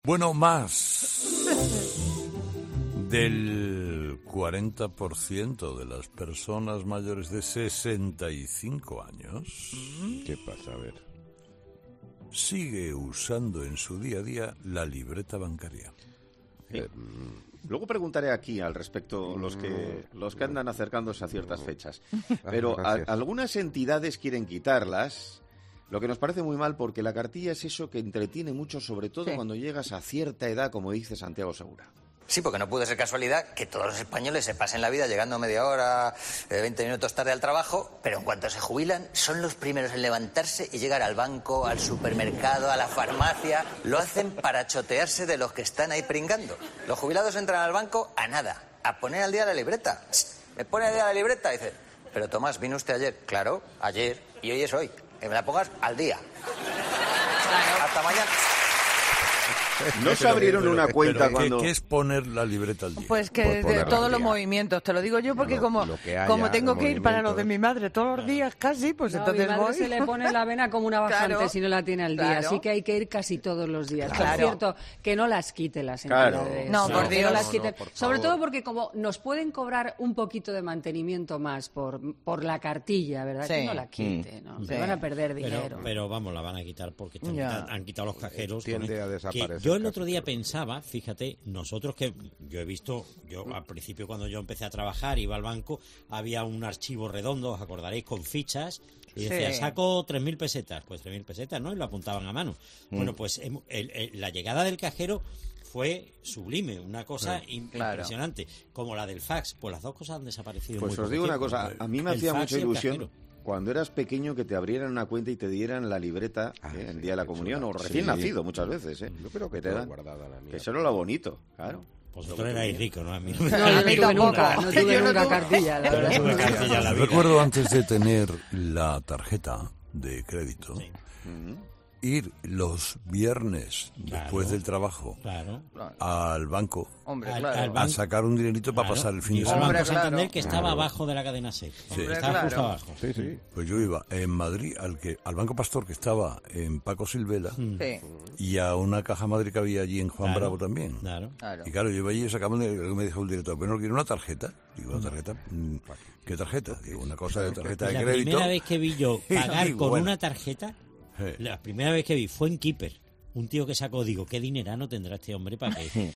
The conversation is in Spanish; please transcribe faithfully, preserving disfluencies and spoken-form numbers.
Bueno, más del cuarenta por ciento de las personas mayores de sesenta y cinco años... ¿Qué pasa? A ver. Sigue usando en su día a día la libreta bancaria. Sí. Luego preguntaré aquí al respecto los que los que andan acercándose a ciertas fechas. Pero a, algunas entidades quieren quitarlas, lo que nos parece muy mal porque la cartilla es eso que entretiene mucho, sobre todo sí. cuando llegas a cierta edad, como dice Santiago Segura. Sí, porque no puede ser casualidad que todos los españoles se pasen la vida llegando media hora, veinte minutos tarde al trabajo, pero en cuanto se jubilan son los primeros en levantarse y llegar al banco, al supermercado, a la farmacia. Lo hacen para chotearse de los que están ahí pringando. Los jubilados entran al banco a nada, a poner al día la libreta. Me pone al día la libreta y dice, pero Tomás, ¿vino usted ayer? Claro, ayer, y hoy es hoy. Que me la pongas al día. Claro. Hasta mañana. No se abrieron una cuenta pero, cuando... ¿qué, ¿Qué es poner la libreta al día? Pues que pues de todos los movimientos, te lo digo yo porque no, como, haya, como tengo que ir para lo de mi madre todos los días casi, pues no, entonces mi madre voy. se le pone la vena como una bajante claro, si no la tiene al día, claro. Así que hay que ir casi todos los días. Claro. Por cierto, que no las quite las entidades. Claro. No, por Dios. No las quiten. No, no, sobre todo porque como nos pueden cobrar un poquito de mantenimiento más por, por la cartilla, ¿verdad? Sí. Que no la quite, ¿no? Sí. Se van a perder dinero. Pero, pero vamos, la van a quitar porque están quitado, han quitado los cajeros. Tiende a desaparecer. Yo el otro día pensé fíjate, nosotros que yo he visto, yo al principio cuando yo empecé a trabajar, iba al banco, había un archivo redondo, os acordaréis, con fichas, y decía, sí. saco tres mil pesetas, pues tres mil pesetas, ¿no? Y lo apuntaban a mano. Mm. Bueno, pues el, el, la llegada del cajero fue sublime, una cosa sí, impresionante, claro. Como la del fax, pues las dos cosas han desaparecido. Pues muy os digo tiempo. Una cosa, a mí me el hacía mucha ilusión cuando eras pequeño que te abrieran una cuenta y te dieran la libreta ah, eh, el sí, día de la comunión, o recién sí. nacido muchas veces, ¿eh? Yo creo que, que te dan guardada la mía. Que eso era lo bonito, claro. Vosotros erais ricos, ¿no? A mí no, no, no tuve nunca, no tuve nunca cartilla, la verdad. No cartilla la vida. Recuerdo antes de tener la tarjeta de crédito, sí. uh-huh. ir los viernes claro, después del trabajo claro, al banco Hombre, al, claro. al banco, a sacar un dinerito para claro, pasar el fin de semana. Al Banco Santander claro. que estaba claro. abajo de la cadena SER. Sí. Estaba claro. justo abajo. Sí, sí. Pues yo iba en Madrid al que al Banco Pastor que estaba en Paco Silvela sí. y a una caja madre que había allí en Juan claro. Bravo también. Claro. Y claro, yo iba allí y sacaba un dinero, me dijo el director, pero no quiero una tarjeta. Digo, ¿una tarjeta? ¿Qué tarjeta? Digo, una cosa de tarjeta de la crédito. La primera vez que vi yo pagar digo, con bueno. una tarjeta, la primera vez que vi fue en Keeper. Un tío que sacó, digo, ¿qué dinerano tendrá este hombre para que